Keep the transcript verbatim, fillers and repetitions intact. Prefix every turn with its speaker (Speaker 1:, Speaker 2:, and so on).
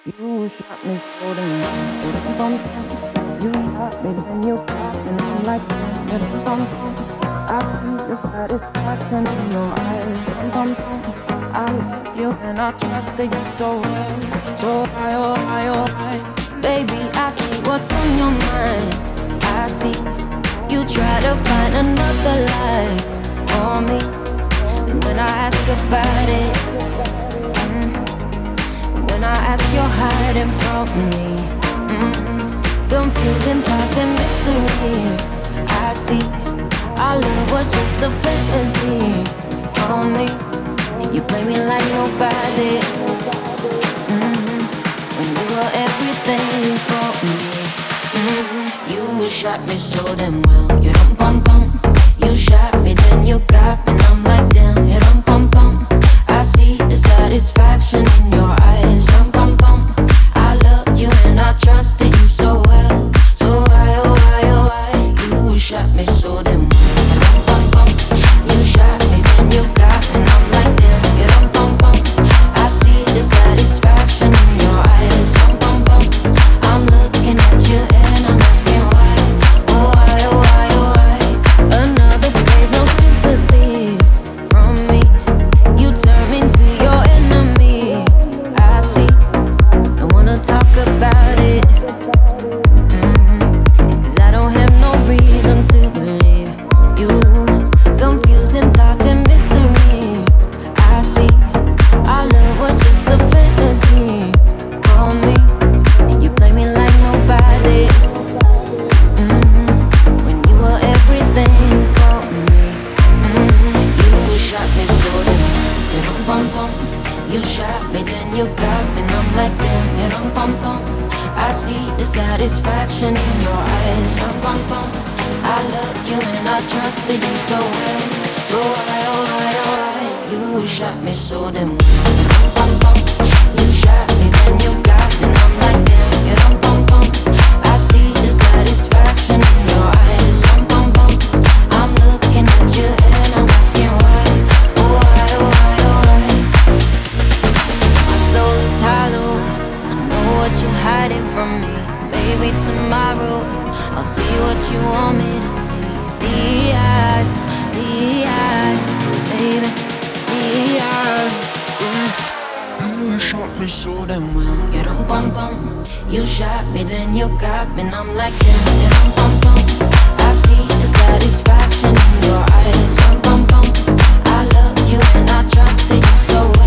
Speaker 1: You shot me so damn well. Bum, bum. You shot me, then you got me, and I'm like, damn, bum, bum. I see the satisfaction in your eyes. Bum, bum, bum. I love you and I trusted you so well. So high, oh high, oh high.
Speaker 2: Baby, I see what's on your mind. I see you try to find another lie on me. And when I ask about it, mm, when I ask, you're hiding from me. Mm, confusing thoughts and mystery. I see our love was just a fantasy on me. You play me like nobody. Mm, when you were everything for me. Mm, you shot me so damn well. You don't bum bum. You shot me, then you got me, and I'm like damn. You don't bum bum. I see the satisfaction in your eyes. Dum bum bum. I loved you and I trusted you so well. So why oh why oh why you shot me so damn well. You don't bum bum. You shot me, then you got me, and I'm like damn. You don't bum bum. I see the satisfaction in your eyes. Dum bum bum. I'm looking at you and I'm asking why. Oh why oh why oh why. Another phrase, no sympathy from me. You turn me to your enemy. I see. Don't wanna talk about it. Mm, Cause I don't have no reason to believe you. Confusing thoughts and mystery. I see. Our love was just a fantasy for me. You play me like nobody. Mm, when you were everything for me. Mm, you shot me so damn. You don't bum bum. You shot me, then you got me, and I'm like damn. You don't bum bum. I see the satisfaction in your eyes. Dum bum bum. I loved you and I trusted you so well. So why oh why oh why you shot me so damn well. You don't bum bum. You shot me, then you got me, and I'm like damn. You don't bum bum. I see the satisfaction in your eyes. Dum bum bum. I'm looking at you and I'm asking why. Oh why oh why oh why. My soul is hollow. I know what you're hiding from me. Maybe tomorrow I'll see what you want me to see. D I, D I, baby, D I. You shot me so damn well. You don't bum bum. You shot me, then you got me, and I'm like damn. You don't bum bum. I see the satisfaction in your eyes. Dum bum bum. I loved you and I trusted you so well.